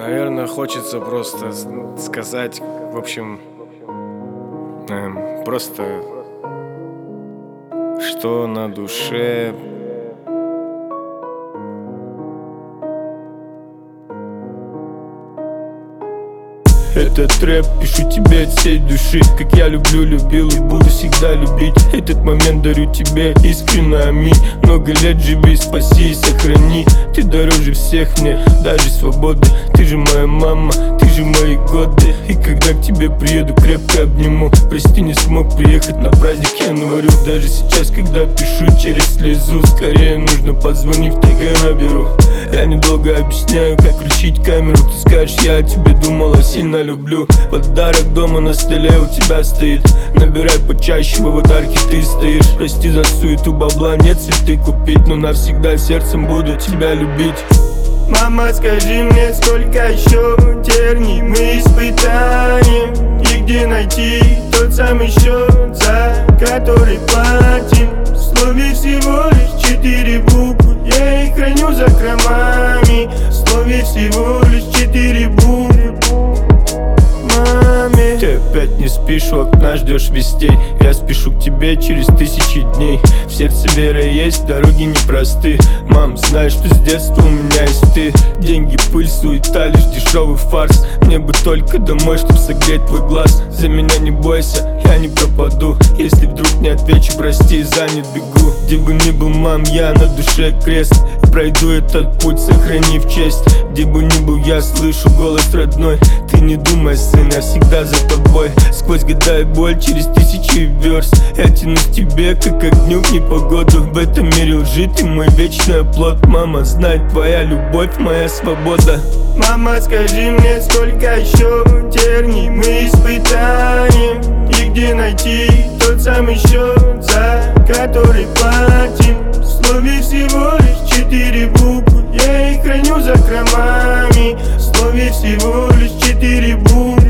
Наверное, хочется просто сказать, в общем, просто, что на душе. Этот рэп пишу тебе от всей души, как я люблю, любил и буду всегда любить. Этот момент дарю тебе искренне, аминь. Много лет живи, спаси и сохрани. Ты дороже всех мне, даже свободы. Ты же моя мама, ты же мои годы. И когда к тебе приеду, крепко обниму. Прости, не смог приехать на праздник, я говорю. Даже сейчас, когда пишу через слезу, скорее нужно позвонить, так и наберу. Я недолго объясняю, как включить камеру. Ты скажешь, я о тебе думала, сильно люблю. Подарок дома на столе у тебя стоит. Набирай почаще, в аватарке ты стоишь. Прости за суету, бабла нет цветы купить, но навсегда сердцем буду тебя любить. Мама, скажи мне, сколько еще терний мы испытаем? И где найти тот самый счет, за который платим? В слове всего лишь 4 буквы, я их храню за закромами. В слове всего лишь 4 буквы. Маме, ты опять не спишь, у окна ждешь вестей. Я спешу к тебе через 1000 дней. В сердце вера есть, дороги непросты. Мам, знаешь, что с детства у меня есть ты. Деньги, пыль, суета, лишь дешевый фарс. Мне бы только домой, чтоб согреть твой глаз. За меня не бойся, я не пропаду. Если вдруг не отвечу, прости, занят, бегу. Где бы ни был, мам, я на душе крест. Пройду этот путь, сохранив честь. Где бы ни был, я слышу голос родной. Ты не думай, сын, я всегда за тобой. Сквозь года и боль, через 1000 верст. Я тянусь к тебе, как огню в непогоду. В этом мире лжи, ты мой вечный оплот. Мама, знай, твоя любовь, моя свобода. Мама, скажи мне, сколько еще терний мы испытаем? И где найти тот самый счет, за который платим? В слове всего лишь 4 буквы, я их храню за закромами. В слове всего лишь 4 буквы.